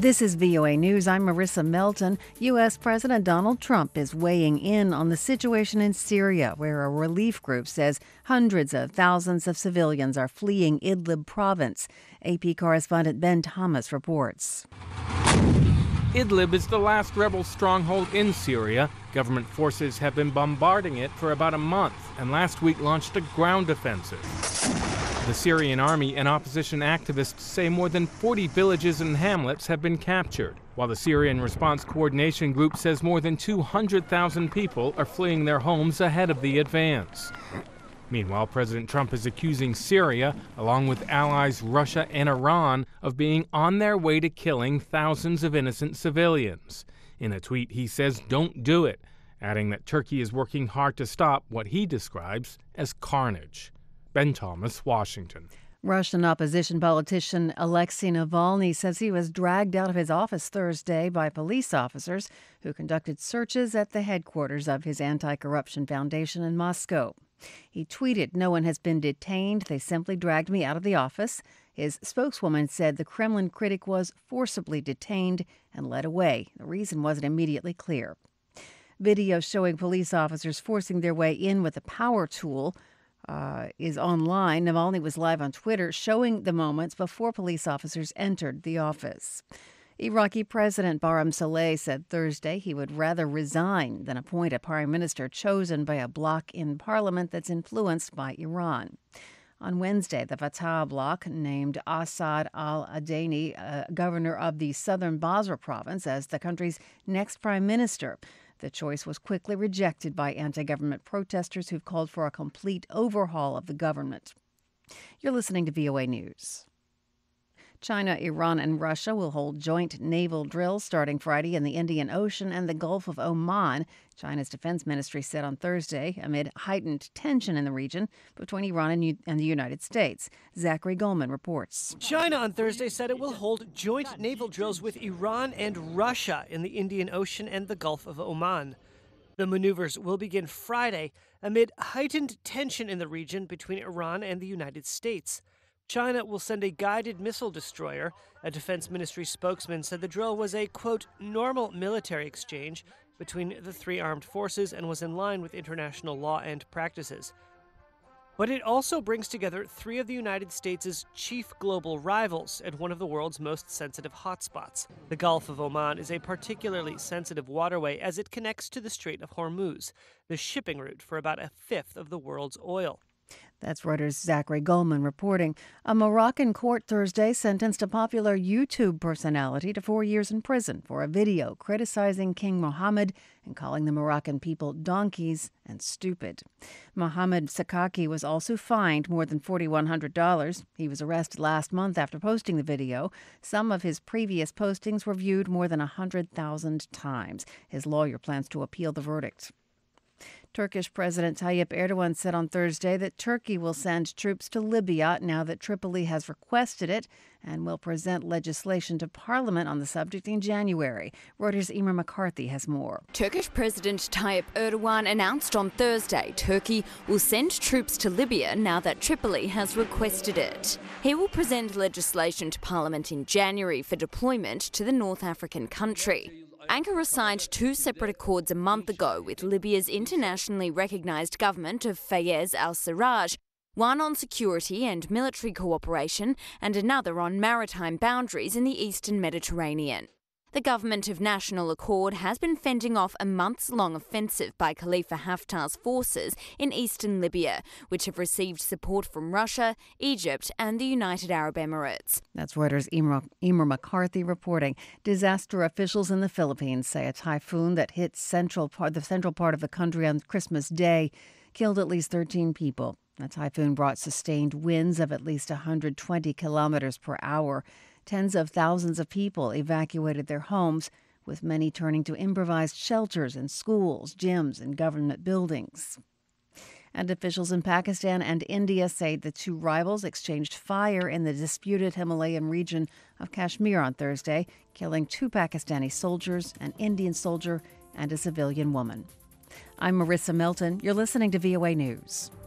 This is VOA News. I'm Marissa Melton. U.S. President Donald Trump is weighing in on the situation in Syria, where a relief group says hundreds of thousands of civilians are fleeing Idlib province. AP correspondent Ben Thomas reports. Idlib is the last rebel stronghold in Syria. Government forces have been bombarding it for about a month and last week launched a ground offensive. The Syrian army and opposition activists say more than 40 villages and hamlets have been captured, while the Syrian Response Coordination Group says more than 200,000 people are fleeing their homes ahead of the advance. Meanwhile, President Trump is accusing Syria, along with allies Russia and Iran, of being on their way to killing thousands of innocent civilians. In a tweet, he says, "Don't do it," adding that Turkey is working hard to stop what he describes as carnage. Ben Thomas, Washington. Russian opposition politician Alexei Navalny says he was dragged out of his office Thursday by police officers who conducted searches at the headquarters of his anti-corruption foundation in Moscow. He tweeted, "No one has been detained. They simply dragged me out of the office." His spokeswoman said the Kremlin critic was forcibly detained and led away. The reason wasn't immediately clear. Video showing police officers forcing their way in with a power tool is online. Navalny was live on Twitter showing the moments before police officers entered the office. Iraqi President Barham Saleh said Thursday he would rather resign than appoint a prime minister chosen by a bloc in parliament that's influenced by Iran. On Wednesday, the Fatah bloc named Assad al-Adani, governor of the southern Basra province, as the country's next prime minister. The choice was quickly rejected by anti-government protesters who've called for a complete overhaul of the government. You're listening to VOA News. China, Iran, and Russia will hold joint naval drills starting Friday in the Indian Ocean and the Gulf of Oman, China's defense ministry said on Thursday, amid heightened tension in the region between Iran and the United States. Zachary Goldman reports. China on Thursday said it will hold joint naval drills with Iran and Russia in the Indian Ocean and the Gulf of Oman. The maneuvers will begin Friday amid heightened tension in the region between Iran and the United States. China will send a guided missile destroyer. A defense ministry spokesman said the drill was a, quote, normal military exchange between the three armed forces and was in line with international law and practices. But it also brings together three of the United States' chief global rivals at one of the world's most sensitive hotspots. The Gulf of Oman is a particularly sensitive waterway as it connects to the Strait of Hormuz, the shipping route for about a fifth of the world's oil. That's Reuters' Zachary Goldman reporting. A Moroccan court Thursday sentenced a popular YouTube personality to 4 years in prison for a video criticizing King Mohammed and calling the Moroccan people donkeys and stupid. Mohammed Sakaki was also fined more than $4,100. He was arrested last month after posting the video. Some of his previous postings were viewed more than 100,000 times. His lawyer plans to appeal the verdict. Turkish President Tayyip Erdogan said on Thursday that Turkey will send troops to Libya now that Tripoli has requested it and will present legislation to Parliament on the subject in January. Reuters' Emer McCarthy has more. Turkish President Tayyip Erdogan announced on Thursday Turkey will send troops to Libya now that Tripoli has requested it. He will present legislation to Parliament in January for deployment to the North African country. Ankara signed two separate accords a month ago with Libya's internationally recognised government of Fayez al-Sarraj, one on security and military cooperation and another on maritime boundaries in the eastern Mediterranean. The Government of National Accord has been fending off a months-long offensive by Khalifa Haftar's forces in eastern Libya, which have received support from Russia, Egypt and the United Arab Emirates. That's Reuters' Emer McCarthy reporting. Disaster officials in the Philippines say a typhoon that hit the central part of the country on Christmas Day killed at least 13 people. The typhoon brought sustained winds of at least 120 kilometers per hour. Tens of thousands of people evacuated their homes, with many turning to improvised shelters in schools, gyms, and government buildings. And officials in Pakistan and India say the two rivals exchanged fire in the disputed Himalayan region of Kashmir on Thursday, killing 2 Pakistani soldiers, an Indian soldier, and a civilian woman. I'm Marissa Melton. You're listening to VOA News.